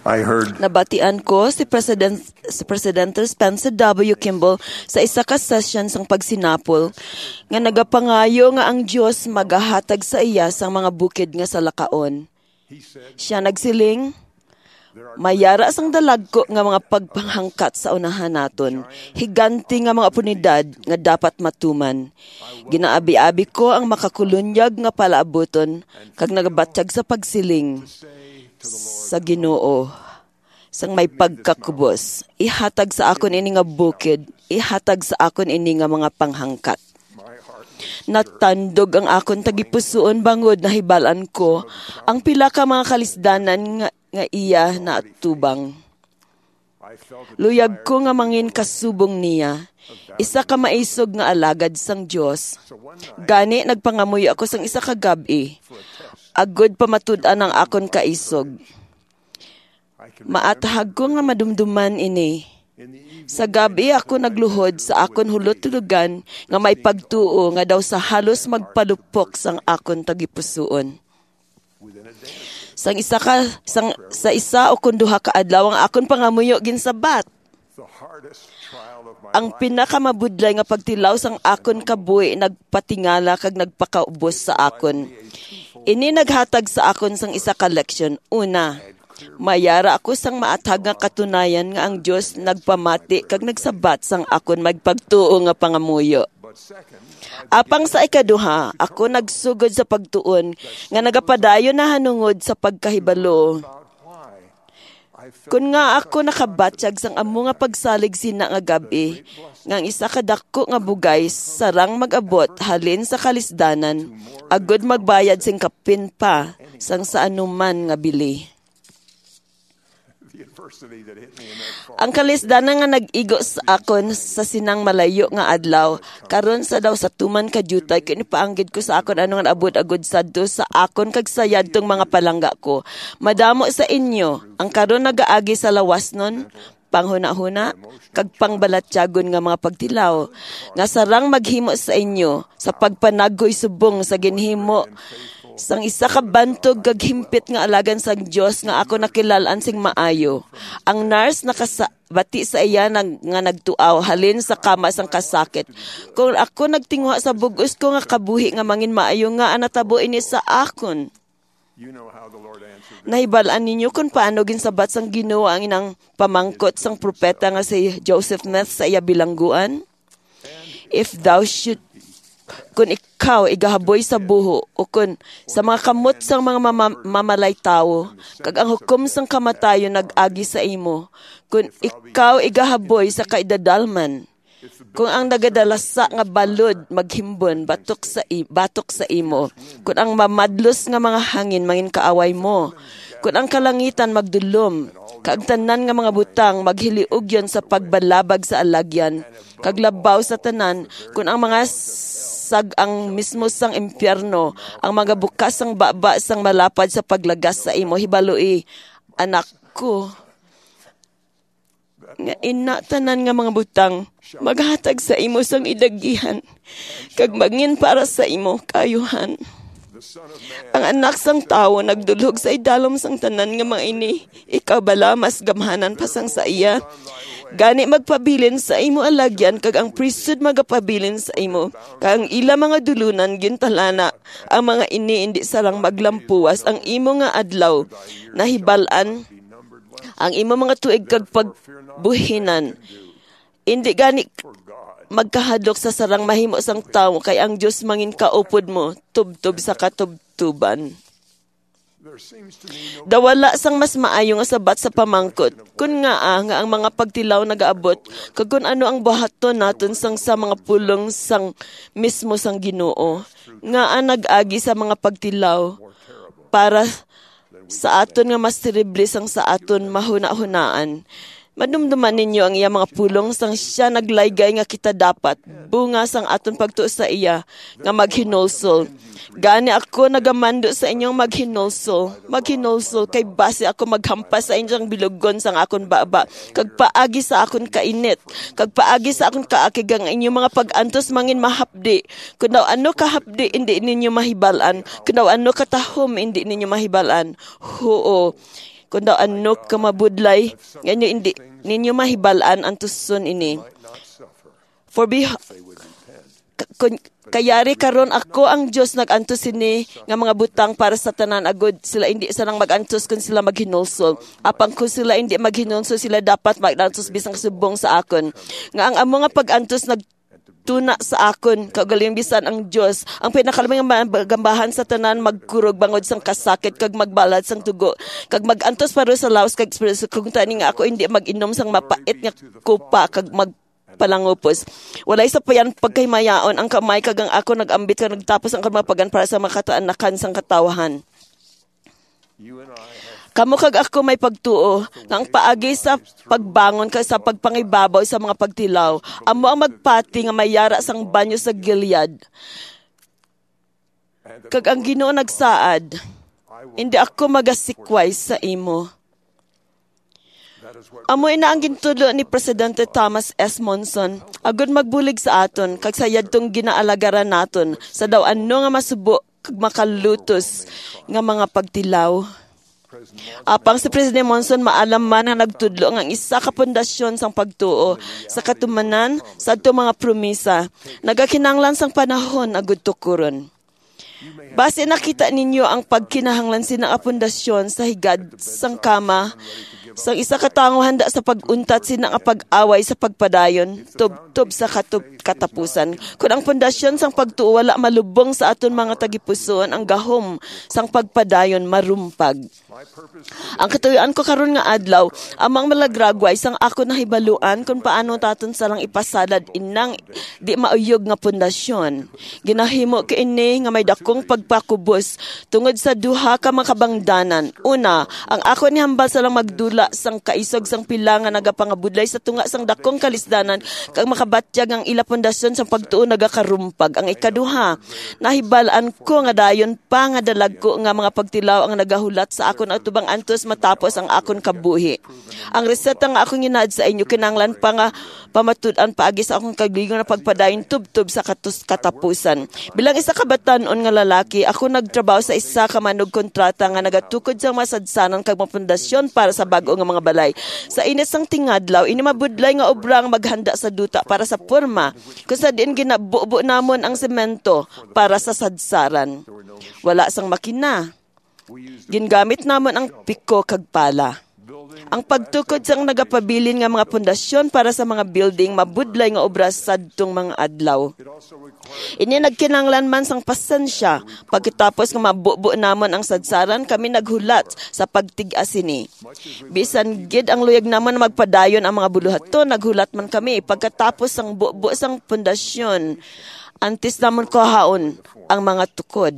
I heard Nabatian ko si Presidente Spencer W. Kimball sa isa ka session sang pagsinapol nga nagapangayo nga ang Dios magahatag sa iya sang mga bukid nga sa lakaon. Siya nagsiling, mayara sang dalagko nga mga pagpanghangkat sa unahan naton, higanti nga mga oportunidad nga dapat matuman. Ginaabi-abi ko ang makakulunyag nga palaabuton kag nagabatsyag sa pagsiling sa Ginoo sang may pagkakubos. Ihatag sa akon ini nga bukid, ihatag sa akon ini nga mga panghangkat. Natandog ang akon tagipusoon bangod na hibalan ko ang pila ka mga kalisdanan nga iya na atubang. Luyag ko nga mangin kasubong niya. Isa ka maisog nga alagad sang Dios. Gani nagpangamuyo ako sang isa ka gabi. Agod pamatud-an ang akon kaisog. Maatahag ko nga madumduman ini. Sa gabi ako nagluhod sa akon hulot-tulugan nga may pagtuo nga daw sa halos magpalupok sang akon tagipusoon. Sa isa o kunduha ka adlaw ang akon pangamuyo ginsabat. Ang pinakamabudlay nga pagtilaw sang akon kabuhi nagpatingala kag nagpakaubos sa akon. Ini naghatag sa akon sang isa ka leksyon. Una, mayara ako sang maatag nga katunayan nga ang Dios nagpamati kag nagsabat sang akon magpagtuo nga pangamuyo. Apang sa ikaduha, ako nagsugod sa pagtuon nga nagapadayon na hanungod sa pagkahibalo. Kun nga ako nakabatsyag sang amo nga pagsalig sina nga gabi, nga isa kadako nga bugay sarang mag-abot halin sa kalisdanan, agod magbayad sing kapin pa sang sa anuman nga bili. Ang kalisdanan nga nag-igo sa akon sa sinang malayo nga adlaw, karon sa daw sa tuman ka jutay, kinipaanggid ko sa akon anong abot-agod sadto sa akon kag sayad tong mga palangga ko. Madamo sa inyo, ang karon nagaagi sa lawas nun, panghuna-huna, kag pangbalatyagon nga mga pagtilaw, nga sarang maghimo sa inyo, sa pagpanagoy subong sa ginhimo, sang isa ka bantog kag himpit nga alagan sang Dios nga ako nakilalan sing maayo. Ang nurse nakasabati sa iya nga nagtuaw halin sa kama sang kasakit. Kung ako nagtingwa sa bugos ko nga kabuhi nga mangin maayo nga anatabo ini sa akon. Nahibalaan ninyo kung paano ginsabat sang Ginoo ang inang pamangkot sang propeta nga si Joseph Smith sa iya bilangguan? If thou should kung ikaw igahaboy sa buho o kung sa mga kamot sang mga mamalay tao, kag ang hukom sang kamatayo nag-agi sa imo, kung ikaw igahaboy sa kaidadalman, kung ang nagadalasa nga balod maghimbon batok sa imo, kung ang mamadlos nga mga hangin mangin kaaway mo, kung ang kalangitan magdulom, kag tanan nga mga butang maghiliog yon sa pagbalabag sa alagyan, kag labaw sa tanan, kung ang mga ang mismo sang impyerno, ang mga bukas sang baba sang malapad sa paglagas sa imo, hibaloi, anak ko, nga ina tanan nga mga butang, maghatag sa imo sang idagihan, kag mangin para sa imo kayuhan. Ang anak sang tao nagdulhog sa idalom sang tanan nga mga ini, ikaw bala mas gamhanan pa sang sa iya. Gani magpabilin sa imo alagyan kag ang priesthood magapabilin sa imo. Kag ang ila mga dulunan gintalana ang mga ini indi sarang maglampuas ang imo nga adlaw nahibalan ang imo mga tuig kag pagbuhinan. Indi gani magkahadlok sa sarang mahimo sang tawo kay ang Dios mangin kaupod mo tubtob sa katubtuban. Dawala sang mas maayo nga sabat sa pamangkot. Kun nga nga ang mga pagtilaw nagaabot, kag kun ano ang buhaton naton sang sa mga pulong sang mismo sang Ginoo. Nga nag-agi sa mga pagtilaw para sa aton nga mas terrible sang sa aton mahuna-hunaan. Madumduman ninyo ang iya mga pulong sang siya naglaygay nga kita dapat bunga sang aton pagtuo sa iya nga maghinulsol. Gani ako nagamando sa inyong maghinulsol kay base ako maghampas sa inyong bilugon sang akon baba kag paagi sa akon kainit kag paagi sa akon kaakig ang inyong mga pag-antos mangin mahapdi kun daw ano kahapdi hindi ninyo mahibalan kun daw ano katahom hindi ninyo mahibalan. Oo, kung daw ano ka mabudlay, ganyo hindi ninyo mahibalaan ang tuson ini. For kayari karon ako ang Dios nagantos sini nga mga butang para sa tanan agud sila hindi sanang magantos kun sila maghinulsol. Apang kung sila hindi maghinulsol sila dapat magantos bisang subong sa akon. Nga ang amo nga pagantos nagtuna sa akon kaugaling bisan ang Dios ang pinakalamang gambahan sa tanan magkurog bangod sang kasakit kag magbalad sang tugo kag magantos para sa laos kag kung tani nga ako hindi mag-inom sang mapait nga kupa kag palangupos. Walay sa payan pagkaymayaon ang kamay kag ang ako nagambit kag nagtapos ang kamapagan para sa makataanakan sang katawahan. Kamo kag ako may pagtuo nga ang paagi sa pagbangon kag sa pagpangibabaw sa mga pagtilaw. Amo ang magpati nga mayara sang banyo sa Gilead. Kag ang Ginoo nagsaad, hindi ako magasikway sa imo. Amoy na ang gintulo ni Presidente Thomas S. Monson, agud magbulig sa aton, kag sa yadtong ginaalagaran naton, sa daw ano nga masubo, kag makalutos, nga mga pagtilaw. Apang si President Monson maalam man nga nagtudlo ang isa ka pundasyon sang pagtuo, sa katumanan, sa ato mga promisa, nagakinanglan sang panahon, agud tukuron. Base nakita ninyo ang pagkinahanglan sinang pundasyon sa higad sang kama, sang isa ka tawo handa sa pag-untat sinang pag-away sa pagpadayon, tub sa katapusan. Kung ang pundasyon sang pagtuo wala malubong sa aton mga tagipusoon, ang gahom sang pagpadayon marumpag. Ang katuyoan ko karon nga adlaw, amang malagragway sang ako nahibaluan kung paano taton salang ipasalad inang di mauyog nga pundasyon. Ginahimo kiini nga may dakong pagpakubos tungod sa duha ka makabangdanan. Una, ang ako ni hambal salang magdula sang kaisog sang pila nga nagapangabudlay sa tunga sang dakong kalisdanan kag makabatyag ang ila pundasyon sang pagtuo nagakarumpag. Ang ikaduha, nahibalaan ko nga dayon pa nga dalagko nga mga pagtilaw ang nagahulat sa akon atubang antos matapos ang akon kabuhi. Ang reseta nga akong ginaad sa inyo kinanglan pa nga pamatud-an paagi sa akong kagligon na pagpadayon tubtub sa katapusan. Bilang isa ka batan-on nga lalaki, ako nagtrabaho sa isa ka manog kontrata nga nagatukod sa masadsanan kag mapundasyon para sa bag-o nga mga balay. Sa inis sang tingadlaw, ini mabudlay nga obrang maghanda sa duta para sa porma. Kung sa diin ginabubo namon ang semento para sa sadsaran. Wala sang makina. Gingamit namon ang piko kag pala. Ang pagtukod sang nagapabilin nga mga pundasyon para sa mga building mabudlay nga obra sadtong mga adlaw. Ini nagkinanglan man sang pasensya. Pagkatapos nga mabubo namon ang sadsaran, kami naghulat sa pagtig-as ini. Bisan gid ang luyag namon magpadayon ang mga buluhaton, naghulat man kami pagkatapos sang bubo sang pundasyon. Antes namon kuhaon ang mga tukod.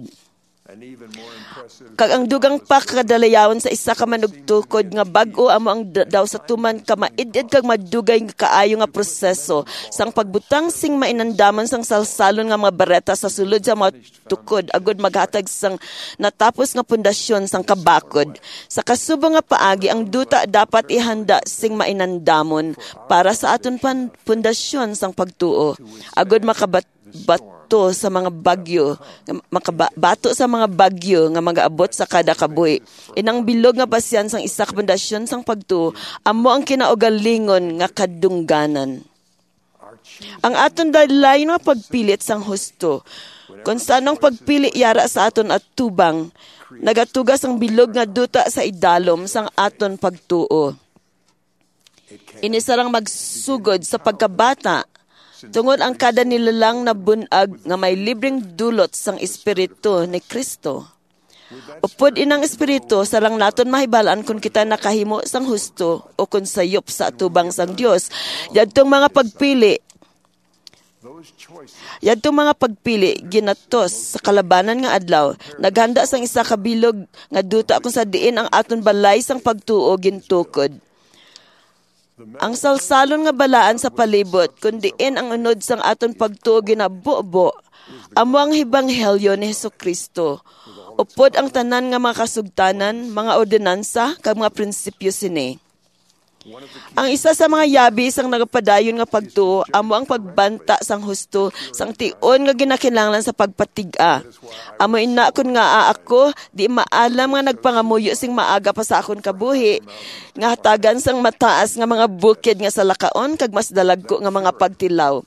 Kag ang dugang pa kadalayawan sa isa ka manugtukod nga bag-o amo ang daw sa tuman ka maidid kag madugay nga kaayo nga proseso sang pagbutang sing mainandaman sang salsalon nga mga bareta sa sulod sa mga tukod agud maghatag sang natapos nga pundasyon sang kabakod. Sa kasubong nga paagi ang duta dapat ihanda sing mainandamon para sa aton pundasyon sang pagtuo agud makabato sa mga bagyo, makabato sa mga bagyo nga magaabot sa kada kabuhi. Inang bilog nga pasyan sang isa ka pundasyon sang pagtuo, amo ang kinaugalingon nga kadungganan. Ang aton dalayn nga pagpilit sang husto, kung sanong pagpili yara sa aton at tubang, nagatugas ang bilog nga duta sa idalom sang aton pagtuo. Inisarang magsugod sa pagkabata, tungod ang kada nilalang na bunag nga may libreng dulot sang Espiritu ni Kristo. Upod inang Espiritu, sarang naton mahibalaan kung kita nakahimo sang husto o kung sayop sa atubang sang Dios. Yadtong mga pagpili, ginatos sa kalabanan nga adlaw, naghanda sang isa ka bilog nga duta kung sa diin ang aton balay sang pagtuo gintukod. Ang salsalon nga balaan sa palibot, kundiin ang unod sang aton pagtuo ginabubo, amo ang Hebanghelyo ni Jesucristo. Upod ang tanan nga mga kasugtanan, mga ordinansa, kag mga prinsipyo sini. Ang isa sa mga yabi sang nagapadayon nga pagtuo amo ang pagbanta sang husto sang tion nga ginakinahanglan sa pagpatiga. Amo ina kun nga ako di maalam nga nagpangamuyo sing maaga pa sa akon kabuhi nga hatagan sang mataas nga mga bukid nga sa lakaon kag mas dalagko nga mga pagtilaw.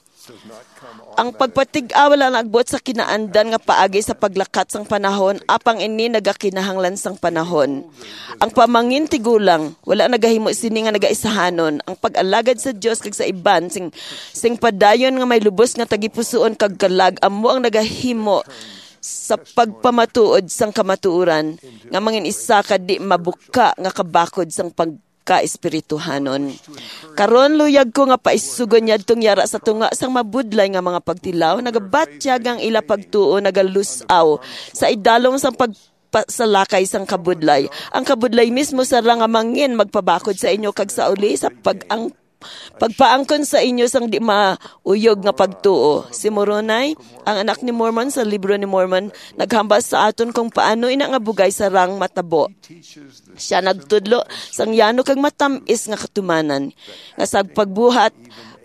Ang pagpatig-a wala nagbot sa kinaandan nga paagi sa paglakat sang panahon apang ini nagakinahanglan sang panahon. Ang pamangin tigulang wala nagahimo sini nga nagaisahanon. Ang pag-alagad sa Dios kag sa iban sing padayon nga may lubos nga tagipusoon kag kalag amo ang nagahimo sa pagpamatuod sang kamatuoran nga mangin isa ka di mabuka nga kabakod sang pagka-espirituhanon. Karon luyag ko nga paisugon yadtong yara sa tunga sang mabudlay nga mga pagtilaw, nagabatyag ang ila pagtuo nagalusaw sa idalong sang pagsalakay sang kabudlay. Ang kabudlay mismo sarang nga mangin magpabakod sa inyo kag sa uli sa pagpaangkon sa inyo sang di mauyog nga pagtuo. Si Moroni, ang anak ni Mormon sa libro ni Mormon, naghambas sa aton kung paano ina nga bugay sarang matabo. Siya nagtudlo sang yano kag matamis nga katumanan nga sa pagbuhat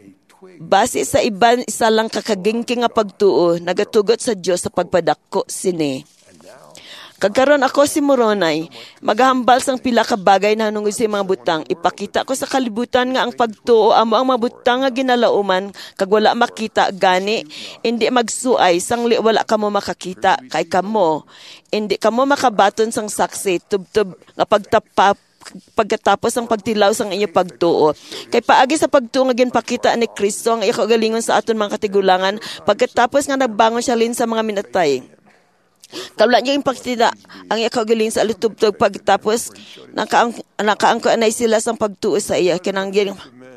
base sa iban isa lang kakagingking nga pagtuo nagatugot sa Dios sa pagpadakko sini. Kagkaron ako si Moroni, maghambal sang pila ka bagay na hanungod sa mga butang. Ipakita ko sa kalibutan nga ang pagtuo amo ang mga butang nga ginalauman kag wala makita gani indi magsuay sangli wala kamo makakita kay kamo indi kamo makabaton sang saksi tubtub nga pagkatapos ang pagtilaw sang inyo pagtuo. Kay paagi sa pagtuo nga ginpakita ni Kristo ang iya kaugalingon sa aton mga katigulangan pagkatapos nga nagbangon siya lin sa mga minatay. Kabla niya yung pagtida ang iya kaugaling sa alutubtog pagtapos nakaangko anay sila sang pagtuo sa iya kinanggir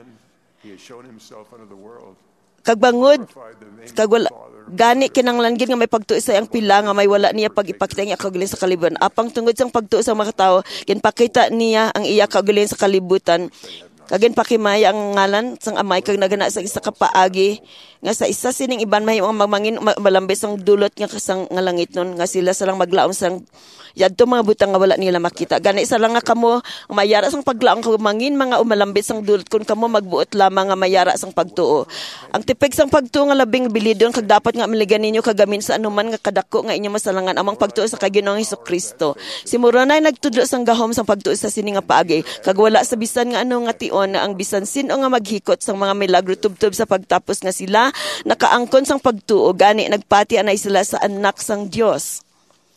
kagbangod kagwala gani kinanglanggir nga may pagtuo sa iyang pila nga may wala niya pag-ipakita ang iya kaugaling sa kalibutan apang tungod sang pagtuo sa mga tao ginpakita niya ang iya kaugaling sa kalibutan kagin pakimaya ang ngalan sang amay kag nagana sa isa ka paagi nga sa isa sining iban may mga mamangin malambes ang dulot nga kasang nga langit nun nga sila salang maglaom sang yadto mga butang nga wala nila makita gani isa lang nga kamo ang mayara sang paglaom kag mangin mga umalambes ang dulot kun kamo magbuot lamang nga mayara sang pagtuo. Ang tipik sang pagtuo nga labing bilidon kag dapat nga miligan ninyo kagamin sa anuman nga kadako nga inyo masalangan amang pagtuo sa Ginoong Hesukristo. Si Moroni nagtudlo sang gahom sang pagtuo sa sini nga paagi kag wala sa bisan nga ano nga tion na ang bisan sino nga maghikot sang mga milagro tubtob sa pagtapos nga sila nakaangkon sang pagtuo gani nagpati anay sila sa anak sang Dios.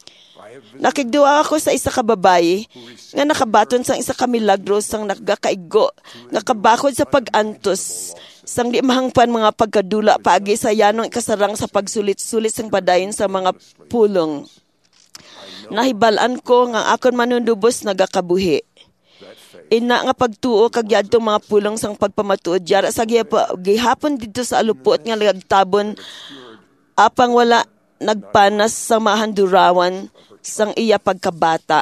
Nakigduwa ako sa isa ka babayi nga nakabaton sang isa ka milagro sang nagakaigo nga kabakod sa pag-antos sang di mahangpan mga pagkadula paagi sa yanong ikasarang sa pagsulit-sulit sang padayon sa mga pulong. Nahibalan ko nga akon manundubos nagakabuhi. Ina nga pagtuo kag yadtong mga pulong sang pagpamatuod yara sa gihapon dito sa alupot nga nagtabon apang wala nagpanas sa mahandurawan sang iya pagkabata.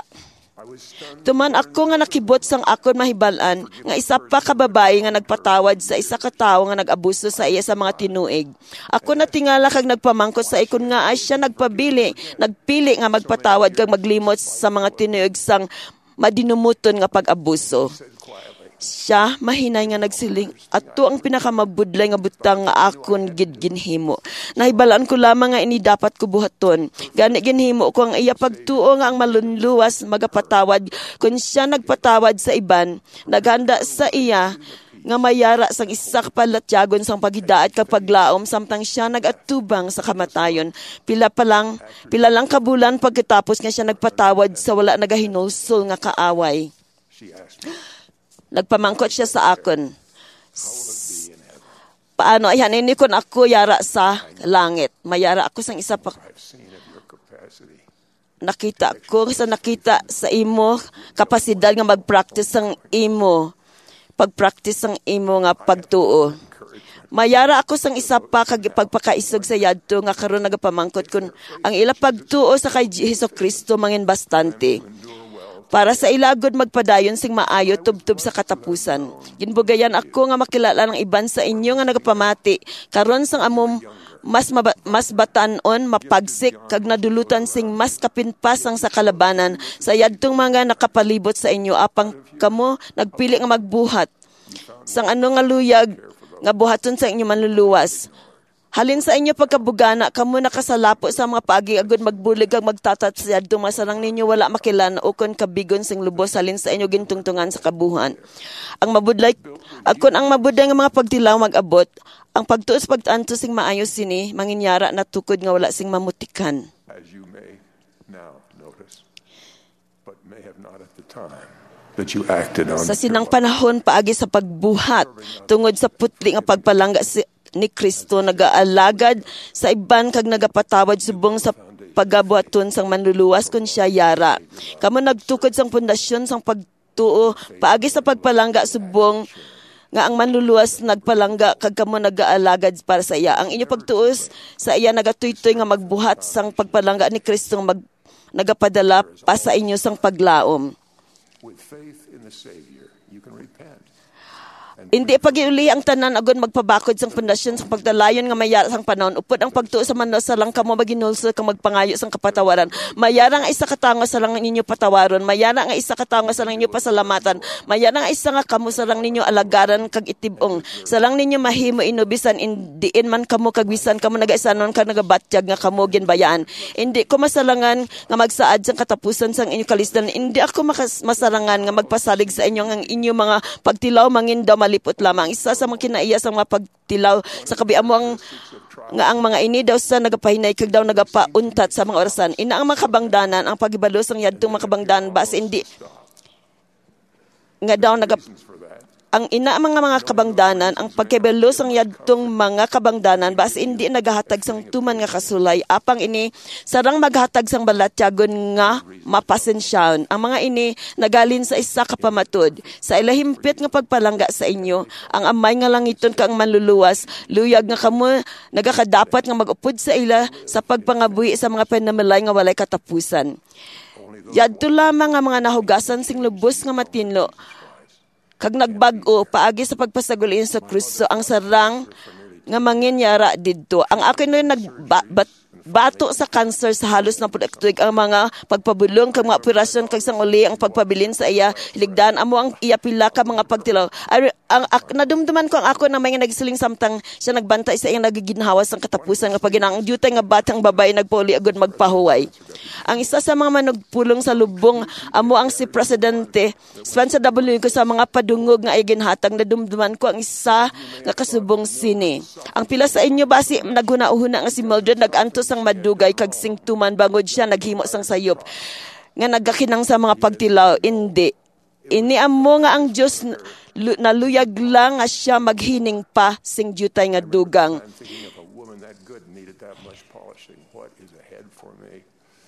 Tuman ako nga nakibot sang akon mahibalan nga isa pa ka babae nga nagpatawad sa isa ka tawo nga nag-abuso sa iya sa mga tinuig. Ako natingala kag nagpamangkot sa ikon nga ay siya nagpili nga magpatawad kag maglimot sa mga tinuig sang madinumuton nga pag-abuso. Siya mahinay nga nagsiling ato ang pinakamabudlay nga butang nga akon gid ginhimo. Nahibalaan ko lamang nga ini dapat ko buhaton. Gani ginhimo ko ang iya pagtuo nga ang malunluwas magapatawad kun siya nagpatawad sa iban, naghanda sa iya nga mayara sang isa ka palatyagon sang paghidaat kag paglaom samtang siya nagatubang sa kamatayon. Pila lang kabulan pagkatapos nga siya nagpatawad sa wala nagahinusol nga kaaway. Nagpamangkot siya sa akon. Paano ayan ini kun ako yara sa langit. Mayara ako sang isa pa. Nakita sa imo kapasidad nga mag-practice sang imo. Pag-practice sang imo nga pagtuo. Mayara ako sang isa pa kag pagpakaisog sa yadto nga karon nagapamangkot kun ang ila pagtuo sa kay Hesukristo mangin bastante. Para sa ilagod magpadayon sing maayo tubtub sa katapusan. Ginbugayan ako nga makilala ng iban sa inyo nga nagapamati karon sang amom mas batanon mapagsik kag nadulutan sing mas kapinpasang sa kalabanan sa yadtong mga nakapalibot sa inyo apang kamo nagpili nga magbuhat sang ano nga luyag nga buhaton sa inyo manluluwas. Halin sa inyo pagkabugana, kamo nakasalapo sa mga paagi agud magbulig kag magtatatsad dumasarang ninyo wala makilan o kon kabigon sing lubos halin sa inyo gintungtungan sa kabuhan. Ang mabudlay akon ang mabuday nga mga pagtilaw magabot, ang pagtuos pagtanto sing maayos sini manginyara na tukod nga wala sing mamutikan. As you may now notice, but may have not at the time, that you acted on Sa sinang panahon paagi sa pagbuhat tungod sa putli nga pagpalangga ni Kristo nagaalagad sa iban kag nagapatawad subong sa pagabuhaton sang manluluwas kun siya yara. Kamo nagtukod sang pundasyon sang pagtuo paagi sa pagpalangga subong nga ang manluluwas nagpalangga kag kamo nagaalagad para sa iya. Ang inyo pagtuos sa iya nagatuytoy nga magbuhat sang pagpalangga ni Kristo nagapadala pa sa inyo sang paglaom. with faith in the Savior, you can repent. Hindi pagiuli ang tanan agon magpabakod sang pundasyon sang pagdalayon nga mayara sang panahon upod ang pagtuo sa manlo sa lang kamo maginulso kang magpangayo sang kapatawaran. Mayara nga isa katango sa lang ninyo patawaron, mayara nga isa katango sa lang ninyo pasalamatan, mayara nga isa nga kamo sa lang ninyo alagaran kag itibong. Sa lang ninyo mahimo inubisan indiin man kamo kag bisan kamo nagaisanon kag nagabatyag nga kamo ginbayaan. Hindi ko masalangan nga magsaad sang katapusan sang inyo kalisdan. Hindi ako masalangan nga magpasalig sa inyo ang inyo mga pagtilaw mangindaw malipot lamang. Isa sa mga kinaiya sa mga pagtilaw sa kabiamo ang mga ini daw sa nagapahinay kag daw nagapauntat sa mga orasan. Ina ang makabangdanan ang pagibalo sang yadtong makabangdanan bas hindi nga daw ang ina mga kabangdanan ang pagkibalo sang yadtong mga kabangdanan bas hindi nagahatag sang tuman nga kasulay apang ini sarang maghatag sang balatyagon nga mapasensyaon. Ang mga ini nagalin sa isa ka pamatod sa ilahimpit nga pagpalangga sa inyo ang amay nga langiton kang manluluwas luyag nga kamo nagakadapat nga mag-upod sa ila sa pagpangabuhi sa mga panamalay nga walay katapusan. Yadto lamang nga mga nahugasan sing lubos nga matinlo kag nagbag-o paagi sa pagpasagulin sa Kristo ang sarang nga manginyara didto. Ang akin no bato sa cancer sa halos na produktuig ang mga pagpabulong kag mga operasyon kag sang uli ang pagpabilin sa iya ligdan amo ang iya pila ka mga pagtilaw. Ang nadumduman ko ang ako na may nagsiling samtang siya nagbantay sa iyang nagiginhawas ang katapusan nga paginang duty nga batang babae nagpauli agud magpahuway. Ang isa sa mga manugpulong sa lubong amo ang si Presidente Spencer W. ko sa mga padungog nga iginhatag nadumduman ko ang isa nga kasubong sini. Ang pila sa inyo basi naghuna-uhuna nga si Mildred nagantos ang madugay kag singtuman bangod siya naghimo sang sayop nga nagakinang sa mga pagtilaw. Hindi ini amo nga ang Dios naluyag lang nga siya maghining pa sing jutay nga dugang. I'm thinking of a woman that good needed that much polishing. What is ahead for me?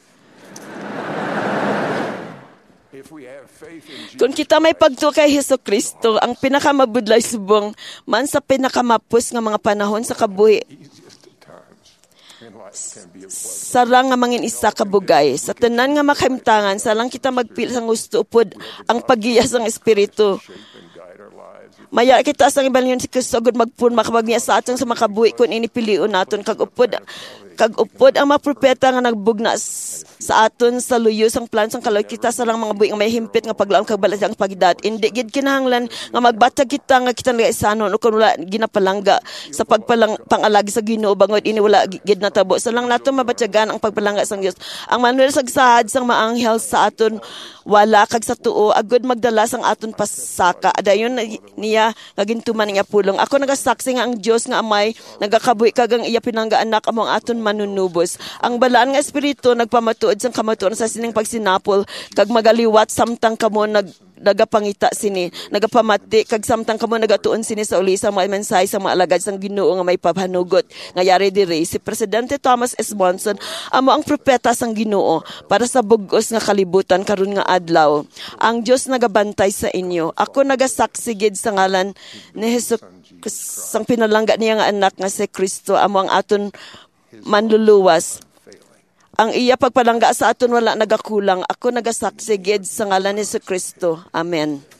If we have faith in Jesus, Kung kita may pagtuo kay Hesukristo, ang pinakamabudlay subong man sa pinakamapus nga mga panahon sa kabuhi easiest of times in life can be a pleasure. sarang nga mangin isa kabugay. Sa tanan nga makahimtangan, sarang kita magpil sang gusto upod ang pagiyas ng Espiritu. Shape and guide our lives. Maya kita sang ibalyon si Kristo agud magpun makabagniya sa atong sa makabuhi kun inipilion naton kag upod ang mga propeta nga nagbugna sa aton sa luyo sang plan sang kalaw kita sarang mga buhi nga may himpit nga paglaom kag balasang pagidad. Indi gid kinahanglan nga magbatag kita nga kita nagaisanon o kun wala ginapalangga sa pangalagi sa Ginoo bangod ini wala gid natabo. Sa lang nato mabatyagan ang pagpalangga sang Dios. Ang manuel sagsahad sang maanghel sa aton wala kag sa tuo agud magdala sang aton pasaka. Adayon niya nagintuman niya pulong. Ako nagasaksi nga ang Dios nga amay nagakabuhi kag ang iya pinangga anak among aton manunubos. Ang balaan nga espiritu nagpamatuod sang kamatuon sa sining pagsinapol kag magaliwat samtang kamo nagapangita sini nagapamati kag samtang kamo nagatuon sini sa uli sa mga mensahe sa mga alagad sang Ginoo nga may papanugot nga yari diri si Presidente Thomas S. Monson amo ang propeta sang Ginoo para sa bug-os nga kalibutan karon nga adlaw. Ang Dios nagabantay sa inyo. Ako nagasaksi gid sa ngalan ni Hesus sang pinalangga niya nga anak nga si Kristo amo ang aton manluluwas. Ang iya pagpalangga sa aton wala nagakulang. Ako nagasaksi gid sa ngalan ni Kristo. Amen.